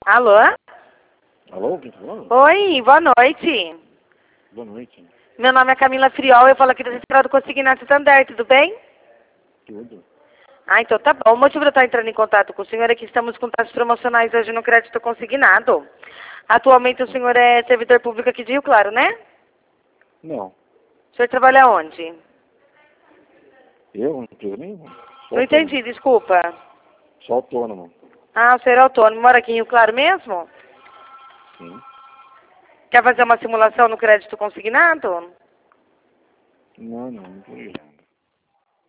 Alô? Alô, quem tá falando? Oi, boa noite. Boa noite. Meu nome é Camila Friol, eu falo aqui da Central do Consignado Santander, tudo bem? Tudo. Ah, então tá bom. O motivo de eu estar entrando em contato com o senhor é que estamos com taxas promocionais hoje no crédito consignado. Atualmente o senhor é servidor público aqui de Rio Claro, né? Não. O senhor trabalha onde? Eu? Não empresa nenhuma. Sou Não autônomo. entendi, desculpa. Sou autônomo. Ah, o senhor é autônomo, mora aqui em Rio Claro mesmo? Sim. Quer fazer uma simulação no crédito consignado? Não queria.